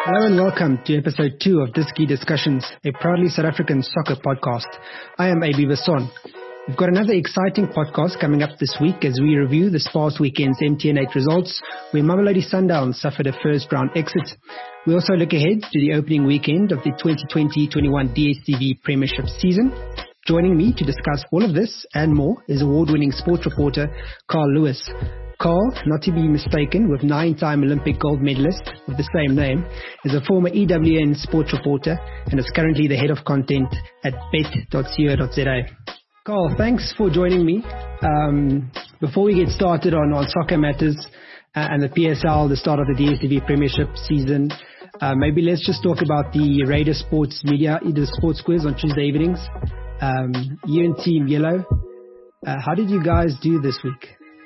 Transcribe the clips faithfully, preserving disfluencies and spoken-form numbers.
Hello and welcome to episode two of Diski Discussions, a proudly South African soccer podcast. I am A B Basson. We've got another exciting podcast coming up this week as we review this past weekend's M T N eight results, where Mamelodi Sundowns suffered a first round exit. We also look ahead to the opening weekend of the twenty twenty twenty-one D S T V Premiership season. Joining me to discuss all of this and more is award-winning sports reporter Carl Lewis. Carl, not to be mistaken with nine-time Olympic gold medalist of the same name, is a former E W N sports reporter and is currently the head of content at bet dot co dot za. Carl, thanks for joining me. Um, before we get started on, on soccer matters uh, and the P S L, the start of the D S T V Premiership season, uh, maybe let's just talk about the Raider Sports Media, the sports quiz on Tuesday evenings. Um, you and Team Yellow, uh, how did you guys do this week?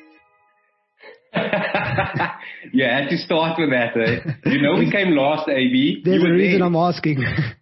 Yeah, I had to start with that. Eh? You know we came last, A B. There's you a reason there. I'm asking.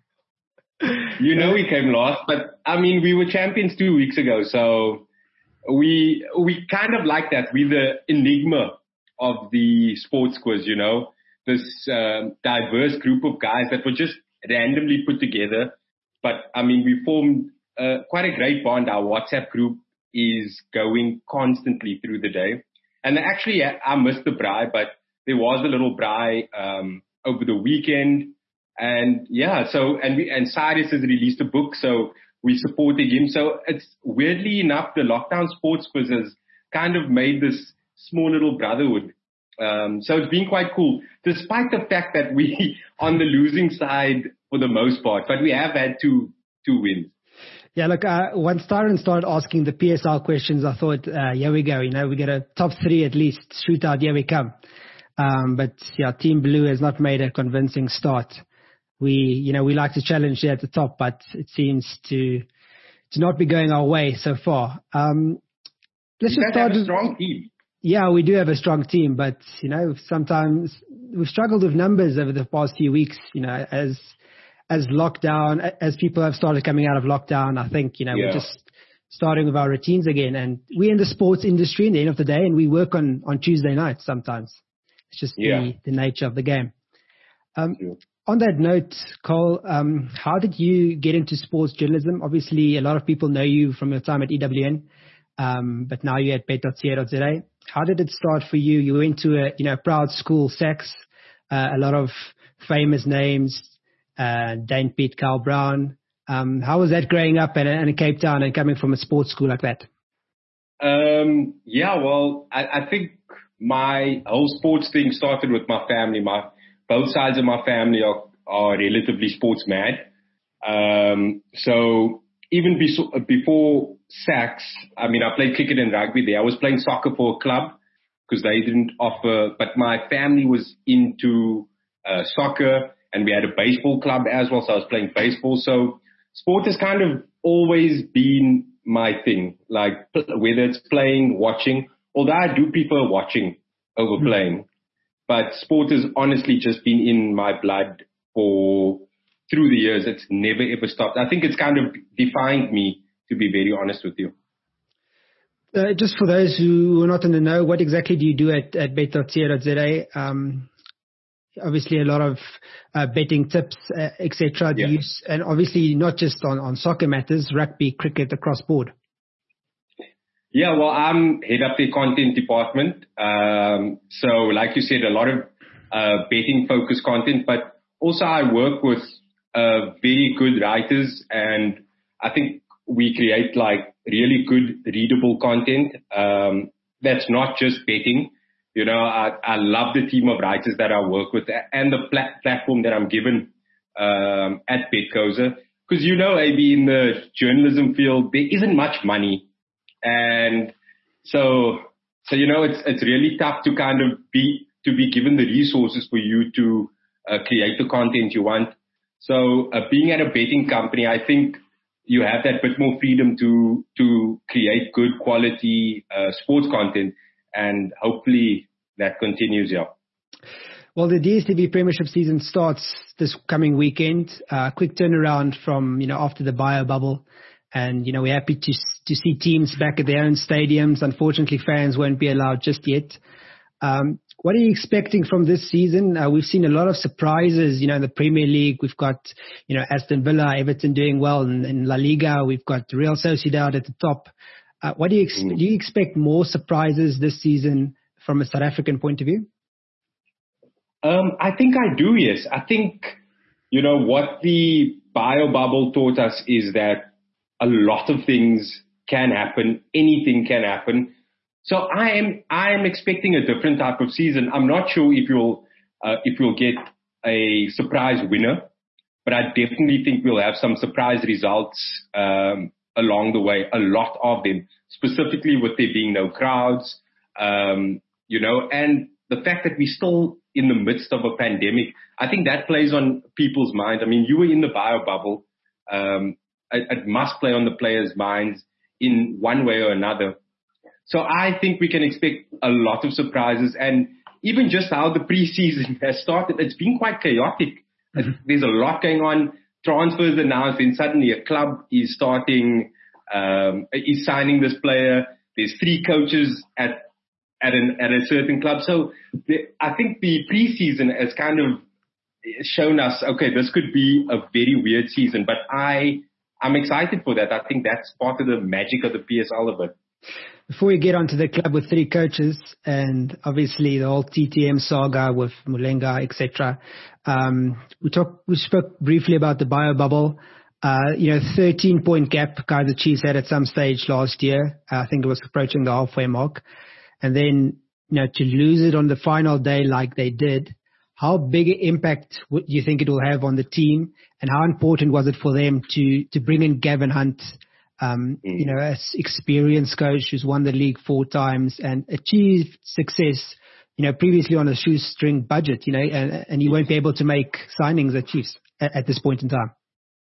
You know we came last, but I mean we were champions two weeks ago, so we we kind of like that. We're the enigma of the sports quiz, you know, this uh, diverse group of guys that were just randomly put together. But I mean we formed uh, quite a great bond. Our WhatsApp group is going constantly through the day. And actually, I missed the braai, but there was a little braai um, over the weekend. And yeah, so, and we, and Cyrus has released a book, so we're supporting him. So it's weirdly enough, the lockdown sports quiz has kind of made this small little brotherhood. Um, so it's been quite cool, despite the fact that we on the losing side for the most part, but we have had two, two wins. Yeah, look, uh, once Tyron started asking the P S L questions, I thought, uh, here we go, you know, we get a top three at least, shootout, here we come. Um, but yeah, Team Blue has not made a convincing start. We, you know, we like to challenge there at the top, but it seems to, to not be going our way so far. Um, let's you just guys start have a with, strong team. Yeah, we do have a strong team, but, you know, sometimes we've struggled with numbers over the past few weeks, you know, as, as lockdown, as people have started coming out of lockdown. I think, you know, yeah. we're just starting with our routines again. And we're in the sports industry at the end of the day, and we work on, on Tuesday nights sometimes. It's just yeah. the, the nature of the game. Um, sure. On that note, Cole, um, how did you get into sports journalism? Obviously, a lot of people know you from your time at E W N, um, but now you're at bet dot co dot za. How did it start for you? You went to a, you know, proud school, Sax, uh, a lot of famous names, uh, Dane Piet, Carl Brown. Um, how was that growing up in, in Cape Town and coming from a sports school like that? Um, yeah, well, I, I think my whole sports thing started with my family. My both sides of my family are, are relatively sports mad. Um, so even be, before Sax, I mean, I played cricket and rugby there. I was playing soccer for a club because they didn't offer, but my family was into uh, soccer. And we had a baseball club as well, so I was playing baseball. So sport has kind of always been my thing, like whether it's playing, watching, although I do prefer watching over mm-hmm. playing. But sport has honestly just been in my blood for through the years. It's never, ever stopped. I think it's kind of defined me, to be very honest with you. Uh, just for those who are not in the know, what exactly do you do at, at bet dot co dot za? Um, Obviously, a lot of uh, betting tips, uh, et cetera. Yeah. And obviously, not just on, on soccer matters, rugby, cricket, across board. Yeah, well, I'm head up the content department. Um, so, like you said, a lot of uh, betting-focused content, but also I work with uh, very good writers, and I think we create like really good readable content. Um, that's not just betting. You know, I, I love the team of writers that I work with and the plat- platform that I'm given um, at Betcoza. Because, you know, A B, in the journalism field, there isn't much money. And so, so you know, it's it's really tough to kind of be, to be given the resources for you to uh, create the content you want. So uh, being at a betting company, I think you have that bit more freedom to, to create good quality uh, sports content. And hopefully that continues, yeah. Well, the D S T V Premiership season starts this coming weekend. Uh, quick turnaround from, you know, after the bio bubble. And, you know, we're happy to to see teams back at their own stadiums. Unfortunately, fans won't be allowed just yet. Um, what are you expecting from this season? Uh, we've seen a lot of surprises, you know, in the Premier League. We've got, you know, Aston Villa, Everton doing well in, in La Liga. We've got Real Sociedad at the top. Uh, what do you ex- Mm. do you expect more surprises this season from a South African point of view? Um, I think I do, yes. I think, you know, what the bio bubble taught us is that a lot of things can happen. Anything can happen. So I am, I am expecting a different type of season. I'm not sure if you'll, uh, if you'll get a surprise winner, but I definitely think we'll have some surprise results, um, along the way, a lot of them, specifically with there being no crowds, um, you know, and the fact that we're still in the midst of a pandemic, I think that plays on people's minds. I mean, you were in the bio bubble. Um, it, it must play on the players' minds in one way or another. So I think we can expect a lot of surprises, and even just how the preseason has started, it's been quite chaotic. Mm-hmm. There's a lot going on. Transfers announced, then suddenly a club is starting, um, is signing this player. There's three coaches at at an at a certain club. So the, I think the preseason has kind of shown us, okay, this could be a very weird season, but I I'm excited for that. I think that's part of the magic of the P S L of it. Before we get onto the club with three coaches and obviously the whole T T M saga with Mulenga, et cetera, um, we talked, we spoke briefly about the bio bubble. Uh, you know, thirteen point gap Kaizer Chiefs had at some stage last year. Uh, I think it was approaching the halfway mark. And then, you know, to lose it on the final day like they did, how big an impact do you think it will have on the team? And how important was it for them to, to bring in Gavin Hunt, um, mm. you know, an experienced coach who's won the league four times and achieved success, you know, previously on a shoestring budget, you know, and, and you won't be able to make signings at Chiefs at, at this point in time?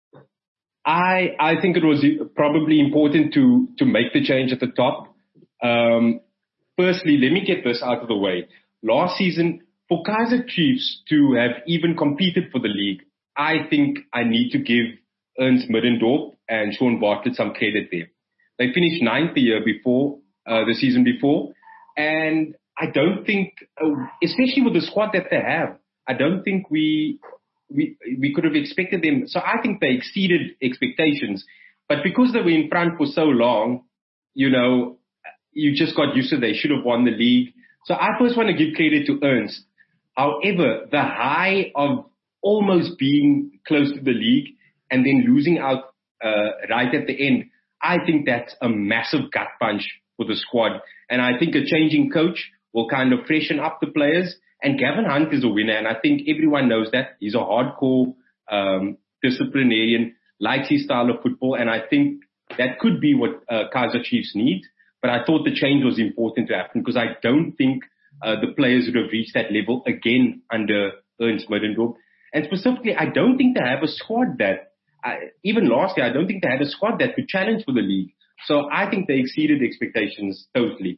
I, I think it was probably important to, to make the change at the top. Um, Firstly, let me get this out of the way. Last season, for Kaizer Chiefs to have even competed for the league, I think I need to give Ernst Middendorp and Sean Bartlett some credit there. They finished ninth the year before, uh, the season before, and I don't think, uh, especially with the squad that they have, I don't think we we we could have expected them. So I think they exceeded expectations, but because they were in front for so long, you know, you just got used to it. They should have won the league. So I first want to give credit to Ernst. However, the high of almost being close to the league and then losing out uh, right at the end, I think that's a massive gut punch for the squad. And I think a changing coach will kind of freshen up the players. And Gavin Hunt is a winner, and I think everyone knows that. He's a hardcore um, disciplinarian, likes his style of football, and I think that could be what uh, Kaizer Chiefs need. But I thought the change was important to happen because I don't think uh, the players would have reached that level again under Ernst Middendorp. And specifically, I don't think they have a squad that, uh, even last year, I don't think they had a squad that could challenge for the league. So I think they exceeded expectations totally.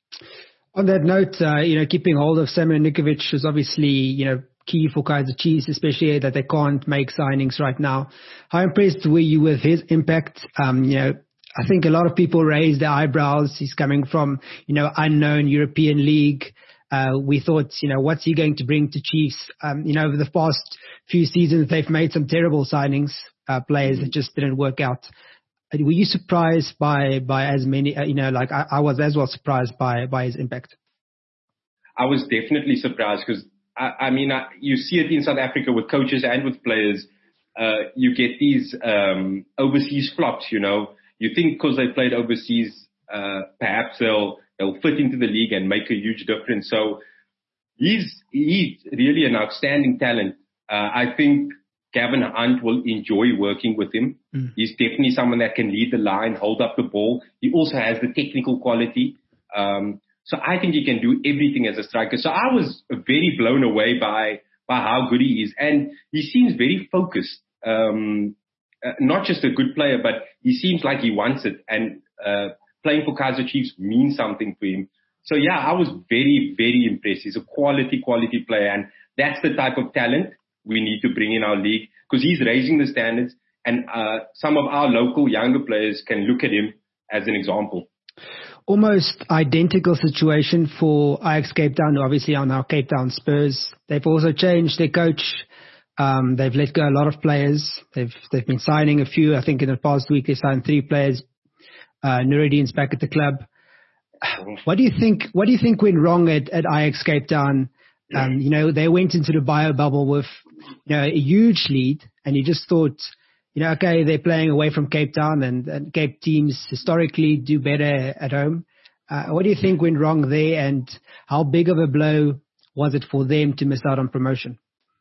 On that note, uh, you know, keeping hold of Samuel Nikovic is obviously, you know, key for Kaizer Chiefs, especially that they can't make signings right now. How impressed were you with his impact? Um, you know, I think a lot of people raised their eyebrows. He's coming from, you know, unknown European league. Uh, we thought, you know, what's he going to bring to Chiefs? Um, you know, over the past few seasons, they've made some terrible signings, uh, players that just didn't work out. Were you surprised by, by as many, uh, you know, like I, I was as well surprised by, by his impact? I was definitely surprised because, I, I mean, I, you see it in South Africa with coaches and with players. Uh, you get these um, overseas flops, you know. You think because they played overseas, uh, perhaps they'll, they'll fit into the league and make a huge difference. So he's, he's really an outstanding talent. Uh, I think Gavin Hunt will enjoy working with him. Mm. He's definitely someone that can lead the line, hold up the ball. He also has the technical quality. Um, so I think he can do everything as a striker. So I was very blown away by, by how good he is. And he seems very focused. Um, Uh, not just a good player, but he seems like he wants it. And uh, playing for Kaizer Chiefs means something to him. So, yeah, I was very, very impressed. He's a quality, quality player. And that's the type of talent we need to bring in our league because he's raising the standards. And uh, some of our local younger players can look at him as an example. almost identical situation for Ajax Cape Town, who obviously are now Cape Town Spurs. They've also changed their coach. Um, they've let go a lot of players. They've they've been signing a few. I think in the past week they signed three players. Uh, Nuruddin's back at the club. What do you think? What do you think went wrong at, at Ajax Cape Town? Um, you know, they went into the bio bubble with, you know, a huge lead, and you just thought, you know, okay, they're playing away from Cape Town, and, and Cape teams historically do better at home. Uh, what do you think went wrong there, and how big of a blow was it for them to miss out on promotion?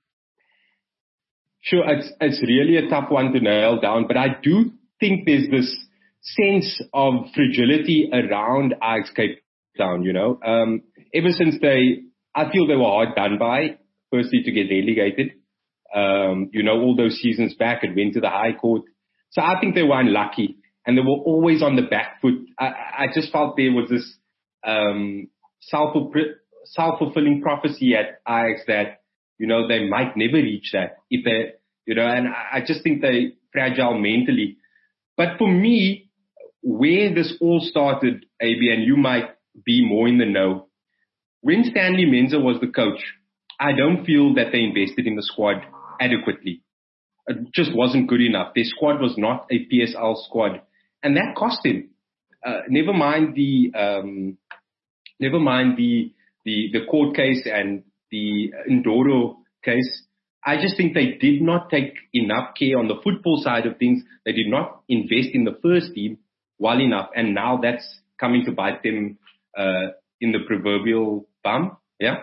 Sure, it's it's really a tough one to nail down, but I do think there's this sense of fragility around Ajax Cape Town. You know, um, ever since they, I feel they were hard done by. Firstly, to get relegated. Um, you know, all those seasons back, it went to the High Court. So I think they were unlucky, and they were always on the back foot. I, I just felt there was this um, self self-fulfilling prophecy at Ajax that, you know, they might never reach that if they, you know, and I just think they're fragile mentally. But for me, where this all started, A B, and you might be more in the know, when Stanley Menzer was the coach, I don't feel that they invested in the squad adequately. It just wasn't good enough. Their squad was not a P S L squad, and that cost him. Uh, never mind the, um, never mind the, the, the court case and the Ndoro case. I just think they did not take enough care on the football side of things. They did not invest in the first team well enough, and now that's coming to bite them uh, in the proverbial bum. Yeah.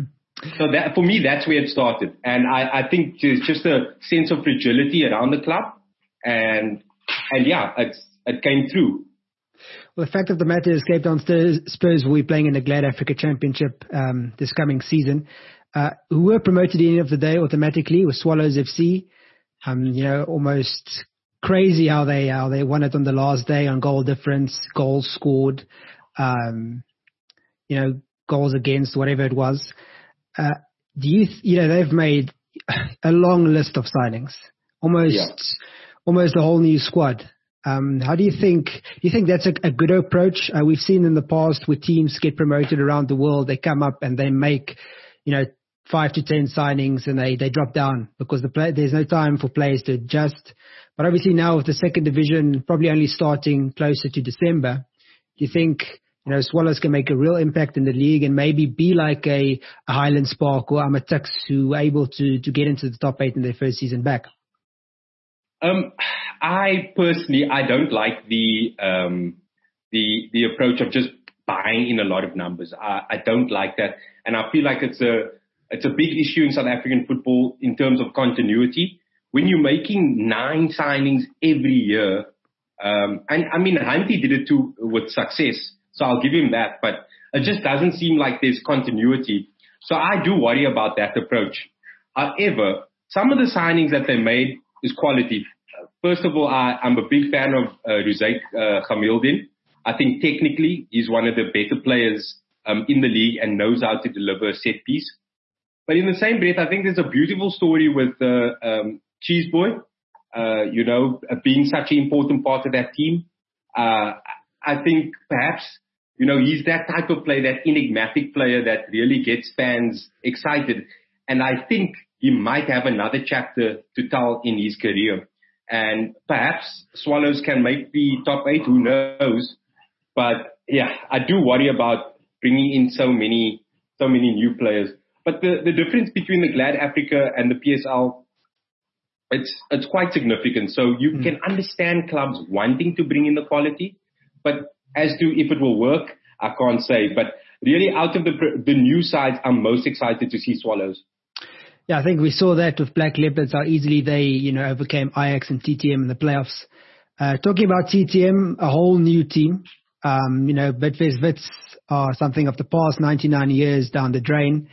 So that, for me, that's where it started. And I, I think there's just a sense of fragility around the club. And, and yeah, it's, it came through. Well, the fact of the matter is Cape Town Spurs will be playing in the Glad Africa Championship um, this coming season. Uh, who were promoted at the end of the day automatically was Swallows F C. Um, you know, almost crazy how they, how they won it on the last day on goal difference, goals scored, um, you know, goals against, whatever it was. Uh, do you, you know, they've made a long list of signings, almost, yeah. almost a whole new squad. Um, how do you think, do you think that's a, a good approach? Uh, we've seen in the past where teams get promoted around the world, they come up and they make, you know, five to ten signings and they, they drop down because the play, there's no time for players to adjust. But obviously now with the second division probably only starting closer to December, do you think, you know, Swallows can make a real impact in the league and maybe be like a, a Highlands Park or Amatux who were able to, to get into the top eight in their first season back? Um, I personally, I don't like the, um, the, the approach of just buying in a lot of numbers. I, I don't like that. And I feel like it's a, it's a big issue in South African football in terms of continuity. When you're making nine signings every year, um, and I mean, Hanti did it too with success. So I'll give him that, but it just doesn't seem like there's continuity. So I do worry about that approach. However, some of the signings that they made is quality. First of all, I, I'm a big fan of uh, Ruzaik uh, Khamildin. I think technically he's one of the better players um, in the league and knows how to deliver a set piece. But in the same breath, I think there's a beautiful story with uh, um, Cheese Boy, uh, you know, being such an important part of that team. Uh, I think perhaps, you know, he's that type of player, that enigmatic player that really gets fans excited. And I think he might have another chapter to tell in his career. And perhaps Swallows can make the top eight, who knows? But yeah, I do worry about bringing in so many, so many new players. But the, the difference between the Glad Africa and the P S L, it's, it's quite significant. So you mm. can understand clubs wanting to bring in the quality. But as to if it will work, I can't say. But really, out of the the new sides, I'm most excited to see Swallows. Yeah, I think we saw that with Black Leopards, how easily they, you know, overcame Ajax and T T M in the playoffs. Uh, talking about T T M, a whole new team. Um, you know, Bidvest Wits are something of the past ninety-nine years down the drain.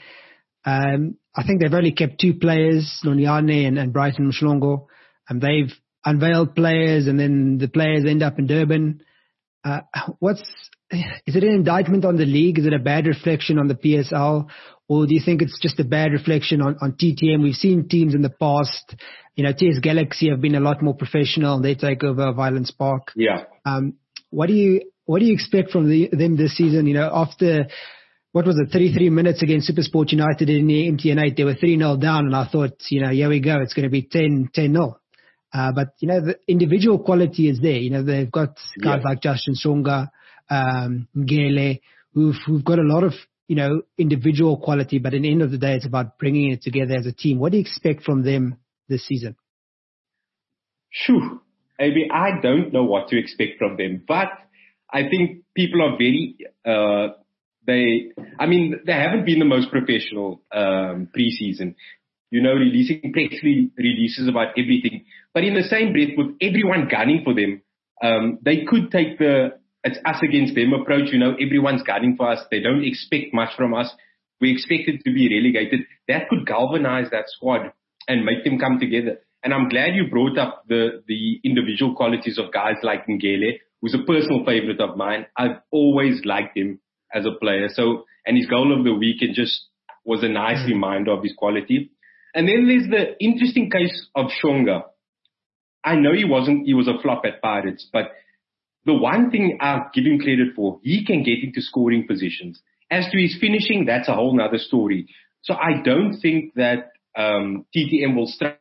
Um, I think they've only kept two players, Nonyane and, and Brighton Mshlongo. And they've unveiled players, and then the players end up in Durban. Uh, what's, is it an indictment on the league? Is it a bad reflection on the P S L? Or do you think it's just a bad reflection on, on T T M? We've seen teams in the past, you know, T S Galaxy have been a lot more professional. They take over Highlands Park. Yeah. Um, what do you, what do you expect from the, them this season? You know, after, what was it, thirty-three minutes against SuperSport United in the M T N eight, they were three nil down, and I thought, you know, here we go, it's going to be ten nil. Uh, but, you know, the individual quality is there. You know, they've got guys yeah. like Justin Songa, um, Ngele, who've, who've got a lot of, you know, individual quality, but at the end of the day, it's about bringing it together as a team. What do you expect from them this season? Shoo, I mean, I don't know what to expect from them, but I think people are very, uh, they, I mean, they haven't been the most professional, um, preseason, you know, releasing press releases about everything, but in the same breath with everyone gunning for them, um, they could take the, it's us against them approach. You know, everyone's gunning for us. They don't expect much from us. We expect it to be relegated. That could galvanize that squad and make them come together. And I'm glad you brought up the, the individual qualities of guys like Ngele, who's a personal favorite of mine. I've always liked him as a player. So, and his goal of the weekend just was a nice mm-hmm. reminder of his quality. And then there's the interesting case of Shonga. I know he wasn't, he was a flop at Pirates, but the one thing I'll give him credit for, he can get into scoring positions. As to his finishing, that's a whole nother story. So I don't think that um, T T M will strike.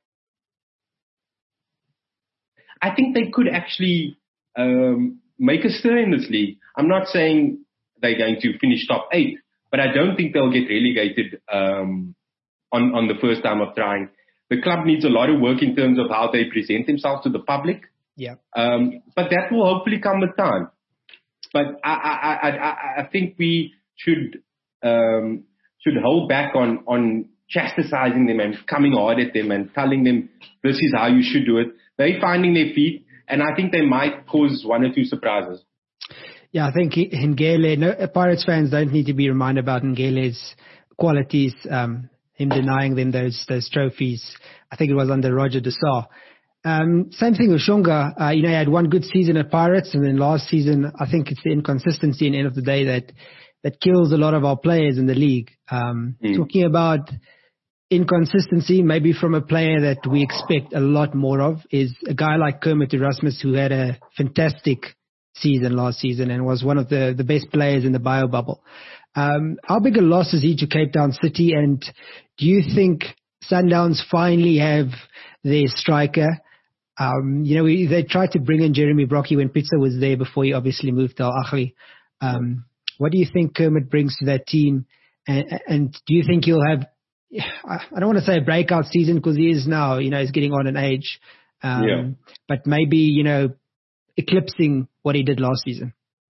I think they could actually um, make a stir in this league. I'm not saying they're going to finish top eight, but I don't think they'll get relegated um, on, on the first time of trying. The club needs a lot of work in terms of how they present themselves to the public. Yeah. Um, but that will hopefully come with time. But I, I, I, I think we should, um, should hold back on, on chastising them and coming hard at them and telling them this is how you should do it. They're finding their feet, and I think they might cause one or two surprises. Yeah, I think Ngele, no, Pirates fans don't need to be reminded about Ngele's qualities, um, him denying them those, those trophies. I think it was under Roger de Sá. Um, same thing with Shonga. Uh, you know, he had one good season at Pirates, and then last season, I think it's the inconsistency in the end of the day that, that kills a lot of our players in the league. Um, mm. Talking about inconsistency, maybe from a player that we expect a lot more of, is a guy like Kermit Erasmus, who had a fantastic season last season and was one of the, the best players in the bio bubble. Um, how big a loss is he to Cape Town City? And do you think Sundowns finally have their striker? Um, you know, we, they tried to bring in Jeremy Brockie when Pizza was there before he obviously moved to Al Ahly. Um, what do you think Kermit brings to that team? And, and do you think he'll have, I don't want to say a breakout season because he is now, you know, he's getting on in age. Um, yeah. But maybe, you know, eclipsing what he did last season.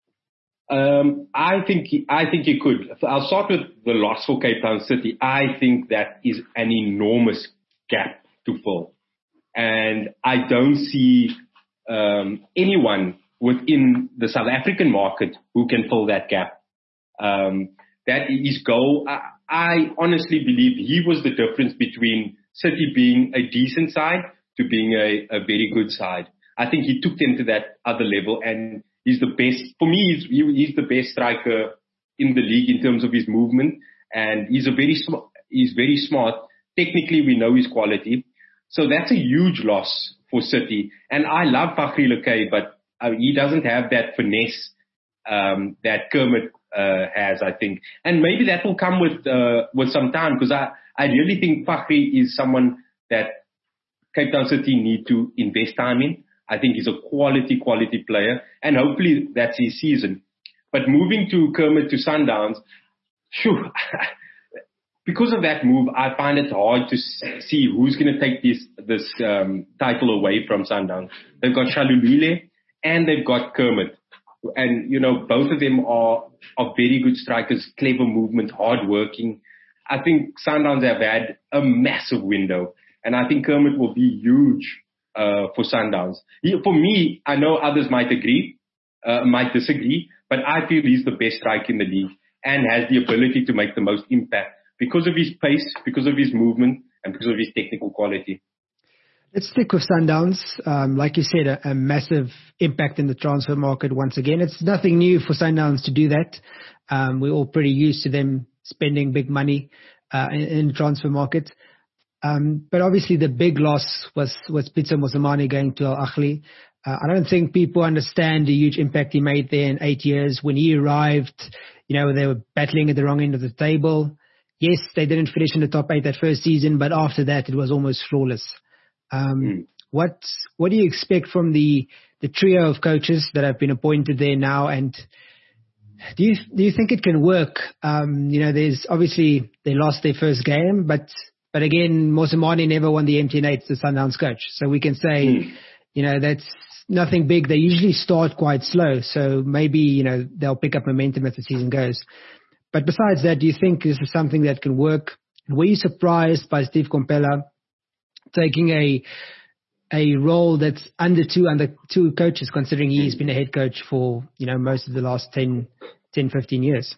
Um, I think he, I think he could. I'll start with the loss for Cape Town City. I think that is an enormous gap to fill. And I don't see um, anyone within the South African market who can fill that gap. Um, that is goal. I, I honestly believe he was the difference between City being a decent side to being a, a very good side. I think he took them to that other level, and he's the best. For me, he's, he, he's the best striker in the league in terms of his movement, and he's a very sm- he's very smart. Technically, we know his quality. So that's a huge loss for City. And I love Fakhri Lekay, but uh, he doesn't have that finesse um, that Kermit uh, has, I think. And maybe that will come with uh, with some time, because I, I really think Fakhri is someone that Cape Town City need to invest time in. I think he's a quality, quality player, and hopefully that's his season. But moving to Kermit to Sundowns, phew, because of that move, I find it hard to see who's going to take this this um, title away from Sundowns. They've got Shalulile and they've got Kermit. And, you know, both of them are, are very good strikers, clever movement, hard-working. I think Sundowns have had a massive window, and I think Kermit will be huge uh, for Sundowns. He, for me, I know others might agree, uh, might disagree, but I feel he's the best striker in the league and has the ability to make the most impact, because of his pace, because of his movement, and because of his technical quality. Let's stick with Sundowns. Um, like you said, a, a massive impact in the transfer market once again. It's nothing new for Sundowns to do that. Um, we're all pretty used to them spending big money uh, in, in the transfer market. Um, but obviously the big loss was, was Pitso Mosimane going to Al Ahly. Uh, I don't think people understand the huge impact he made there in eight years. When he arrived, you know, they were battling at the wrong end of the table. Yes, they didn't finish in the top eight that first season, but after that, it was almost flawless. Um, mm. What what do you expect from the the trio of coaches that have been appointed there now? And do you do you think it can work? Um, you know, there's obviously they lost their first game, but but again, Mosimane never won the M T N eight, the Sundowns coach. So we can say, mm. you know, that's nothing big. They usually start quite slow, so maybe you know they'll pick up momentum as the season goes. But besides that, do you think this is something that can work? Were you surprised by Steve Komphela taking a a role that's under two under two coaches, considering he's been a head coach for you know most of the last ten, fifteen years?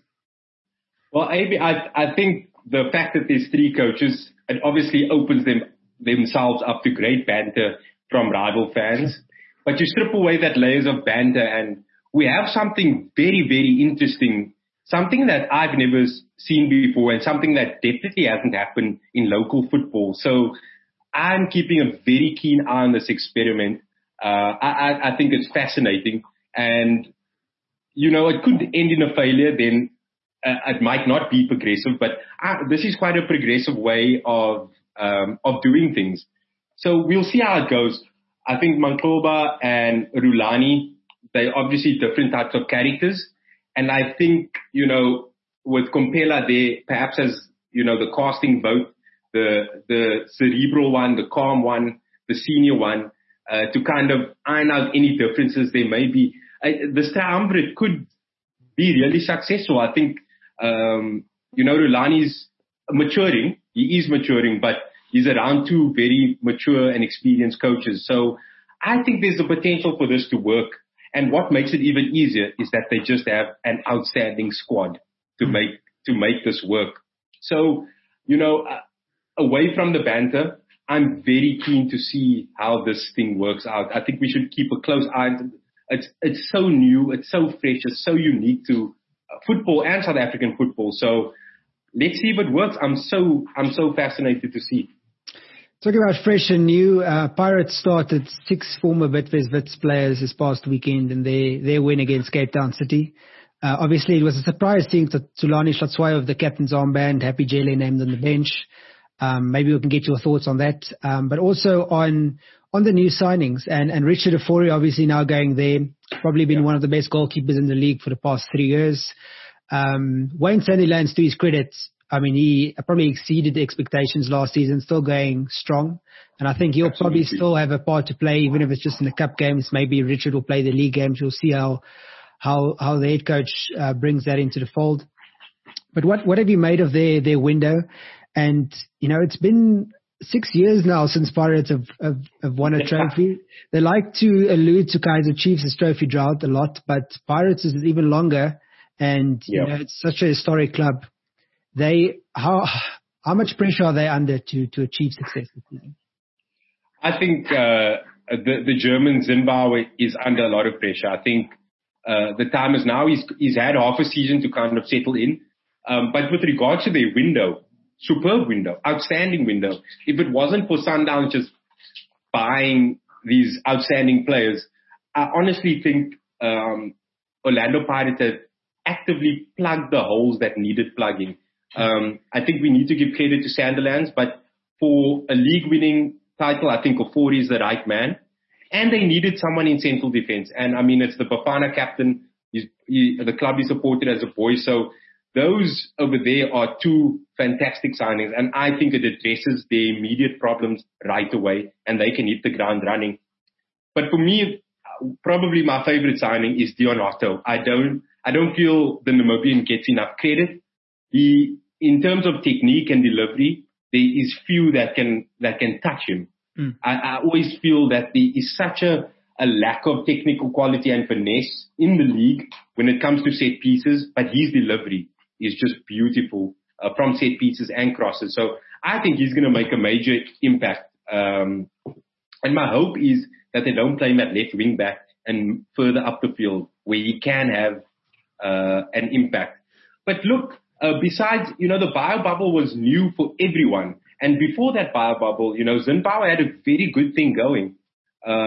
Well, A B, I I think the fact that there's three coaches, it obviously opens them themselves up to great banter from rival fans. But you strip away that layers of banter, and we have something very very interesting. Something that I've never seen before, and something that definitely hasn't happened in local football. So I'm keeping a very keen eye on this experiment. Uh, I, I think it's fascinating. And, you know, it could end in a failure, then uh, it might not be progressive. But uh, this is quite a progressive way of um, of doing things. So we'll see how it goes. I think Mangxoba and Rulani, they're obviously different types of characters. And I think, you know, with Komphela there, perhaps as, you know, the casting vote, the the cerebral one, the calm one, the senior one, uh, to kind of iron out any differences there may be. I, this triumvirate could be really successful. I think, um, you know, Rulani's maturing. He is maturing, but he's around two very mature and experienced coaches. So I think there's the potential for this to work. And what makes it even easier is that they just have an outstanding squad to make to make this work. So, you know, uh, away from the banter, I'm very keen to see how this thing works out. I think we should keep a close eye. It's it's so new, it's so fresh, it's so unique to football and South African football. So let's see if it works. I'm so I'm so fascinated to see. Talking about fresh and new, uh, Pirates started six former Bidvest Wits players this past weekend in their, their win against Cape Town City. Uh, obviously, it was a surprise seeing Thulani Hlatshwayo of the captain's armband, Happy Jele named on the bench. Um, maybe we can get your thoughts on that. Um, but also on on the new signings. And, and Richard Ofori obviously now going there, probably been yeah. one of the best goalkeepers in the league for the past three years. Um, Wayne Sandilands, to his credit, I mean, he probably exceeded the expectations last season, still going strong. And I think he'll Absolutely. probably still have a part to play, even if it's just in the cup games. Maybe Richard will play the league games. We'll see how how how the head coach uh, brings that into the fold. But what, what have you made of their, their window? And, you know, it's been six years now since Pirates have, have, have won a trophy. They like to allude to Kaizer Chiefs' trophy drought a lot, but Pirates is even longer. And, you yep. know, it's such a historic club. They how how much pressure are they under to to achieve success this season? I think uh, the the German Zimbabwe is under a lot of pressure. I think uh, the time is now. He's he's had half a season to kind of settle in. Um, but with regards to their window, superb window, outstanding window. If it wasn't for Sundowns just buying these outstanding players, I honestly think um, Orlando Pirates have actively plugged the holes that needed plugging. Um, I think we need to give credit to Sandilands, but for a league-winning title, I think Ofori is the right man. And they needed someone in central defense. And I mean, it's the Bafana captain. He's, he, the club he supported as a boy. So those over there are two fantastic signings. And I think it addresses the immediate problems right away, and they can hit the ground running. But for me, probably my favorite signing is Dion Otto. I don't, I don't feel the Namibian gets enough credit. He, in terms of technique and delivery, there is few that can that can touch him. Mm. I, I always feel that there is such a, a lack of technical quality and finesse in the league when it comes to set pieces, but his delivery is just beautiful uh, from set pieces and crosses. So I think he's going to make a major impact. Um, and my hope is that they don't play him at left wing back and further up the field where he can have uh, an impact. But look, Uh, besides, you know, the bio bubble was new for everyone. And before that bio bubble, you know, Zimbabwe had a very good thing going. Um,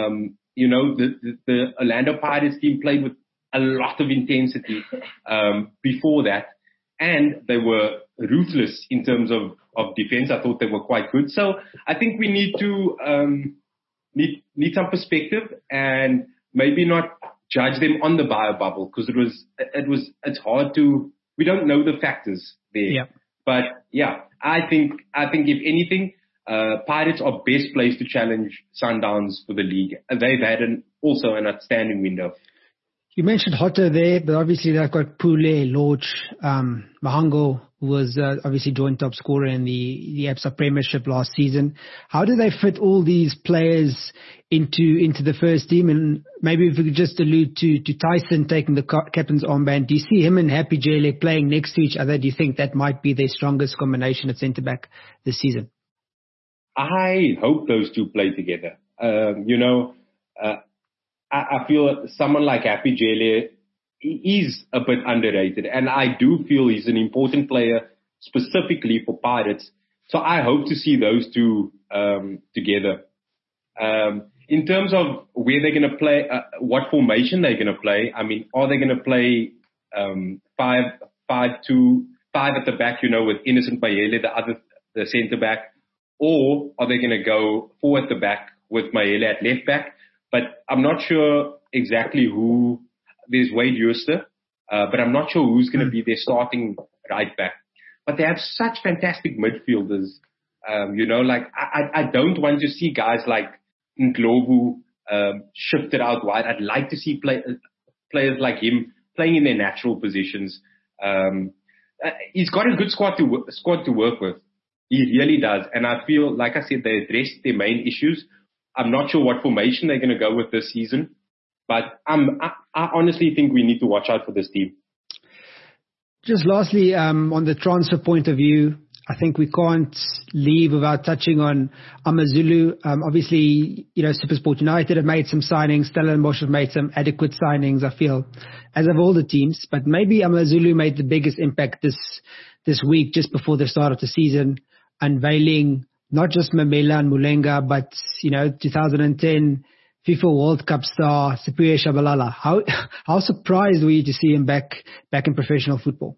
you know, the, the, the Orlando Pirates team played with a lot of intensity um, before that, and they were ruthless in terms of, of defense. I thought they were quite good. So I think we need to um, need need some perspective and maybe not judge them on the bio bubble, because it was it was it's hard to we don't know the factors there. Yeah. But yeah, I think I think if anything, uh, Pirates are best placed to challenge Sundowns for the league. They've had an also an outstanding window. You mentioned Hotto there, but obviously they've got Pule, Lorch, um, Mahango, who was uh, obviously joint top scorer in the, the Absa Premiership last season. How do they fit all these players into into the first team? And maybe if we could just allude to, to Tyson taking the captain's armband, do you see him and Happy Jele playing next to each other? Do you think that might be their strongest combination at centre-back this season? I hope those two play together. Um, you know, uh, I feel someone like Happy Jele is a bit underrated, and I do feel he's an important player specifically for Pirates. So I hope to see those two um, together. Um, in terms of where they're going to play, uh, what formation they're going to play, I mean, are they going to play um, five, five, two, five at the back, you know, with Innocent Mayele, the other, the centre back, or are they going to go four at the back with Mayele at left back? But I'm not sure exactly who. There's Wade Jooste, uh, but I'm not sure who's going to be their starting right back. But they have such fantastic midfielders. Um, you know, like I, I don't want to see guys like Ndlovu um, shifted out wide. I'd like to see play, players like him playing in their natural positions. Um, uh, he's got a good squad to squad to work with. He really does, and I feel like I said they addressed their main issues. I'm not sure what formation they're going to go with this season, but I'm, I, I honestly think we need to watch out for this team. Just lastly, um, on the transfer point of view, I think we can't leave without touching on Amazulu. Um, obviously, you know, SuperSport United have made some signings. Stellenbosch have made some adequate signings, I feel, as have all the teams. But maybe Amazulu made the biggest impact this this week, just before the start of the season, unveiling not just Mamela and Mulenga, but, you know, two thousand ten FIFA World Cup star Siphiwe Tshabalala. How how surprised were you to see him back back in professional football?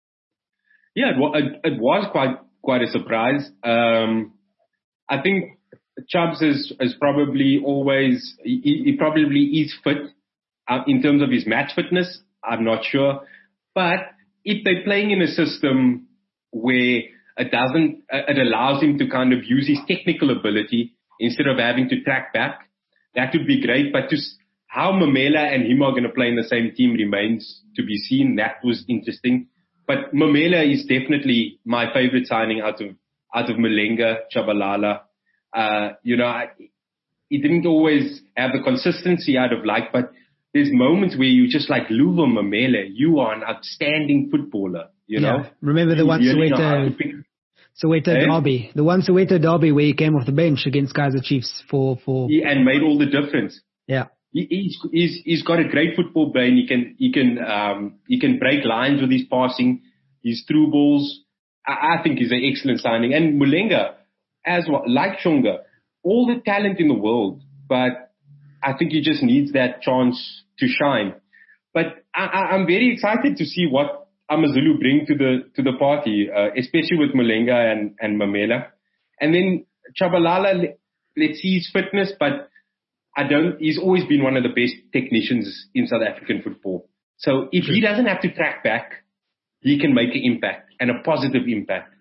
Yeah, it, it was quite quite a surprise. Um, I think Chubbs is, is probably always he, he probably is fit uh, in terms of his match fitness. I'm not sure, but if they're playing in a system where it doesn't, it allows him to kind of use his technical ability instead of having to track back, that would be great. But just how Mamela and him are going to play in the same team remains to be seen. That was interesting. But Mamela is definitely my favorite signing out of out of Mulenga, Tshabalala. Uh, you know, I, he didn't always have the consistency I'd have liked, but there's moments where you just like, Luva Mamela, you are an outstanding footballer. You know, yeah. Remember the one really Soweto, Soweto eh? derby, the one Soweto derby where he came off the bench against Kaizer Chiefs for for yeah, and made all the difference. Yeah, he, he's he's he's got a great football brain. He can he can um he can break lines with his passing, his through balls. I, I think he's an excellent signing. And Mulenga as well, like Shonga, all the talent in the world, but I think he just needs that chance to shine. But I, I, I'm very excited to see what Amazulu bring to the to the party, uh, especially with Mulenga and, and Mamela. And then Tshabalala, let's see his fitness, but I don't, he's always been one of the best technicians in South African football. So if he doesn't have to track back, he can make an impact, and a positive impact.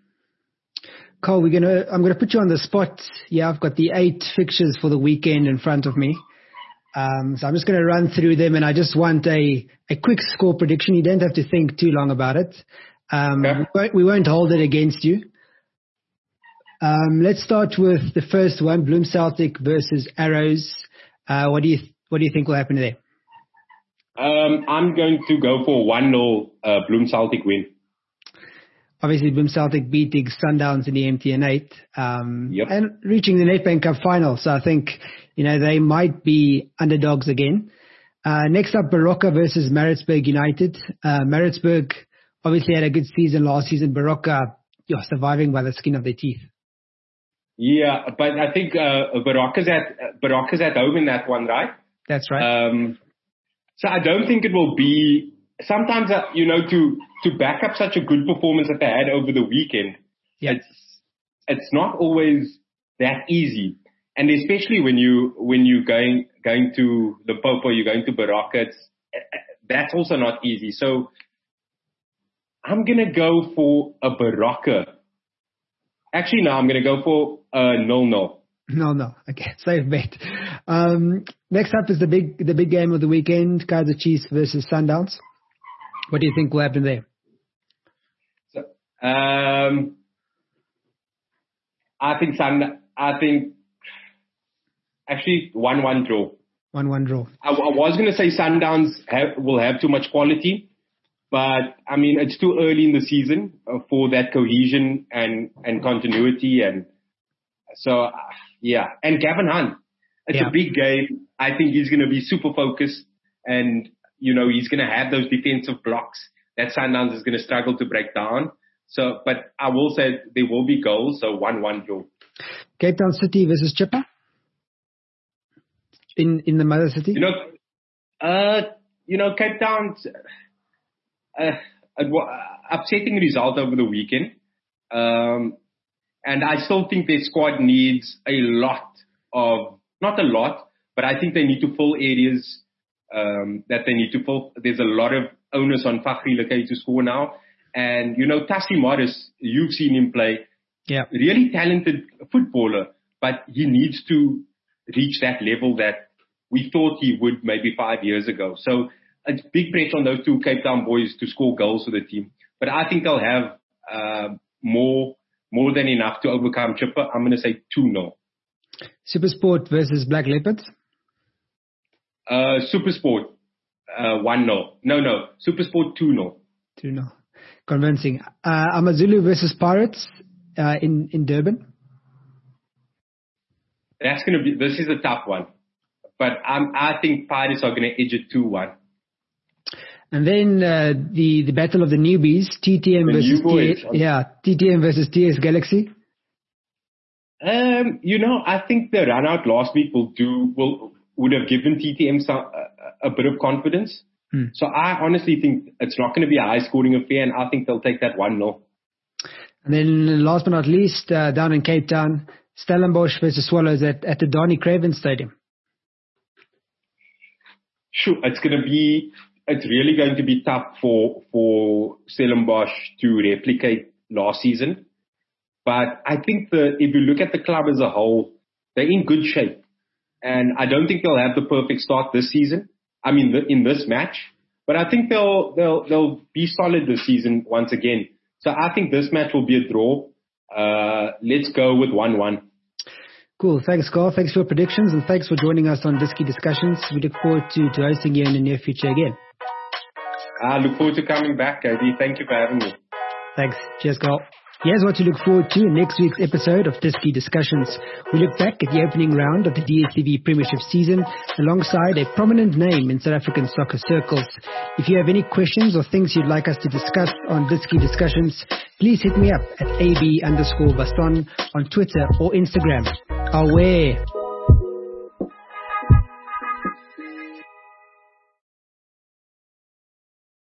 Carl, we're gonna, I'm going to put you on the spot. Yeah, I've got the eight fixtures for the weekend in front of me. Um, so I'm just going to run through them, and I just want a, a quick score prediction. You don't have to think too long about it. Um, okay. we, won't, we won't hold it against you. Um, let's start with the first one, Bloem Celtic versus Arrows. Uh, what do you what do you think will happen there? Um, I'm going to go for one nil uh, Bloem Celtic win. Obviously, Bloem Celtic beating Sundowns in the M T N eight um, yep. and reaching the Nedbank Cup final. So I think, you know, they might be underdogs again. Uh, next up, Baroka versus Maritzburg United. Uh, Maritzburg obviously had a good season last season. Baroka, you're surviving by the skin of their teeth. Yeah, but I think uh, Baraka's at Baraka's at home in that one, right? That's right. Um, so I don't think it will be. Sometimes, uh, you know, to to back up such a good performance that they had over the weekend, yeah. it's it's not always that easy, and especially when you when you going going to Limpopo, you're going to Baraka, it's, that's also not easy. So I'm gonna go for a Baraka. Actually, no, I'm gonna go for a nil-nil. No, no. Okay, safe bet. Um, next up is the big the big game of the weekend: Kaizer Chiefs versus Sundowns. What do you think will happen there? So, um, I think Sun. I think actually one-one draw. One-one draw. I, I was going to say Sundowns have, will have too much quality, but I mean it's too early in the season for that cohesion and and continuity, and so uh, yeah. And Gavin Hunt, it's yeah. a big game. I think he's going to be super focused, and you know he's going to have those defensive blocks that Sundowns is going to struggle to break down. So, but I will say there will be goals. So one-one draw. Cape Town City versus Chippa in in the mother city. You know, uh, you know, Cape Town's uh, upsetting result over the weekend, um, and I still think their squad needs a lot of not a lot, but I think they need to fill areas um, that they need to fill. There's a lot of onus on Fakhri Lekay to score now. And, you know, Tassie Morris, you've seen him play. Yeah. Really talented footballer, but he needs to reach that level that we thought he would maybe five years ago. So it's big pressure on those two Cape Town boys to score goals for the team. But I think they'll have uh, more more than enough to overcome Chippa. I'm going to say two-nil. Supersport versus Black Leopards? Uh, Supersport, uh, one-nil. No, no, Supersport two-nil. two-nil. Convincing. Uh, Amazulu versus Pirates uh, in, in Durban. That's going to be, this is a tough one. But um, I think Pirates are going to edge it two-one. And then uh, the, the battle of the newbies, T T M the versus new boys, T- yeah, T T M versus T S Galaxy. Um, you know, I think the run out last week will do, will, would have given T T M some, a, a bit of confidence. Hmm. So I honestly think it's not going to be a high scoring affair, and I think they'll take that one-nil. And then last but not least, uh, down in Cape Town, Stellenbosch versus Swallows at, at the Donny Craven Stadium. Sure, it's going to be, it's really going to be tough for, for Stellenbosch to replicate last season. But I think the, if you look at the club as a whole, they're in good shape. And I don't think they'll have the perfect start this season. I mean, the, in this match, but I think they'll, they'll, they'll be solid this season once again. So I think this match will be a draw. Uh, let's go with one-one. Cool. Thanks, Carl. Thanks for your predictions, and thanks for joining us on Diski Discussions. We look forward to, to hosting you in the near future again. I look forward to coming back, Cody. Thank you for having me. Thanks. Cheers, Carl. Here's what to look forward to in next week's episode of Diski Discussions. We look back at the opening round of the D S T V Premiership season alongside a prominent name in South African soccer circles. If you have any questions or things you'd like us to discuss on Diski Discussions, please hit me up at ab underscore Basson on Twitter or Instagram. Aware.